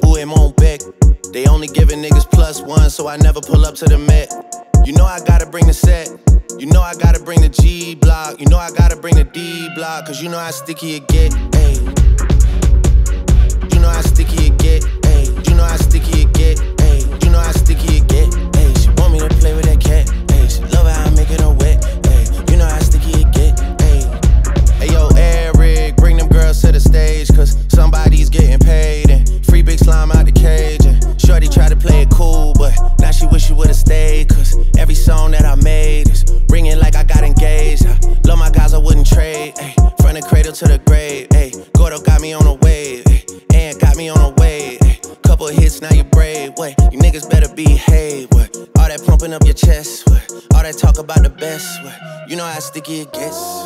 it won't back. They only giving niggas +1, so I never pull up to the Met. You know I gotta bring the set. You know I gotta bring the G block. You know I gotta bring the D block. Cause you know how sticky it get, ayy. You know how sticky it get, ayy. You know how sticky it get, ayy. You know how sticky it get, ayy. She want me to play with that cat, ayy. She love how I make it her wet, ayy. You know how sticky it get, ayy. Hey yo, Eric, bring them girls to the stage. Cause somebody's getting paid. And free big slime out the cage. And shorty tried to play it cool, but now she wish she would've stayed. Cause every song that I made is ringing like I got engaged. I love my guys, I wouldn't trade, ayy. From the cradle to the grave, ayy. Gordo got me on a wave, ayy. And got me on a wave, ayy. Couple hits, now you brave, what? You niggas better behave, what? All that pumping up your chest, what? All that talk about the best, what? You know how sticky it gets.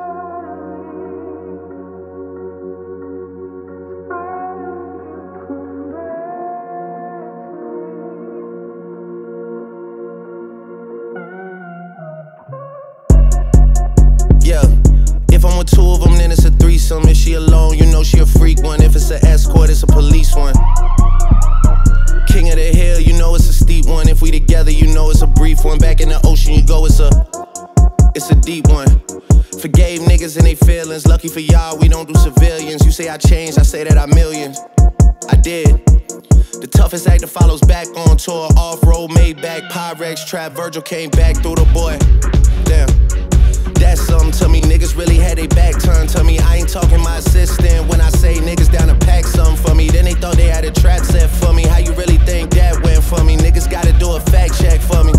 Yeah, if I'm with two of them, then it's a threesome. If she alone, you know she a freak one. If it's an escort, it's a police one. King of the hill, you know it's a steep one. If we together, you know it's a brief one. Back in the ocean, you go, it's a deep one. Forgave niggas and they feelings. Lucky for y'all, we don't do civilians. You say I changed, I say that I millions. I did. The toughest actor follows back on tour. Off-road, Maybach, Pyrex, trap. Virgil came back through the boy. Damn. That's something to me, niggas really had they back turned to me. I ain't talking my assistant when I say niggas down to pack something for me. Then they thought they had a trap set for me. How you really think that went for me? Niggas gotta do a fact check for me.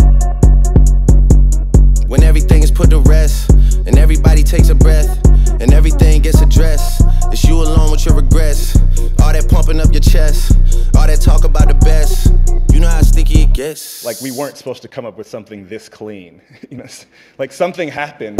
When everything is put to rest, and everybody takes a breath, and everything gets addressed, it's you alone with your regrets. All that pumping up your chest, all that talk about the best. You know how sticky it gets. Like, we weren't supposed to come up with something this clean. You know, like something happened.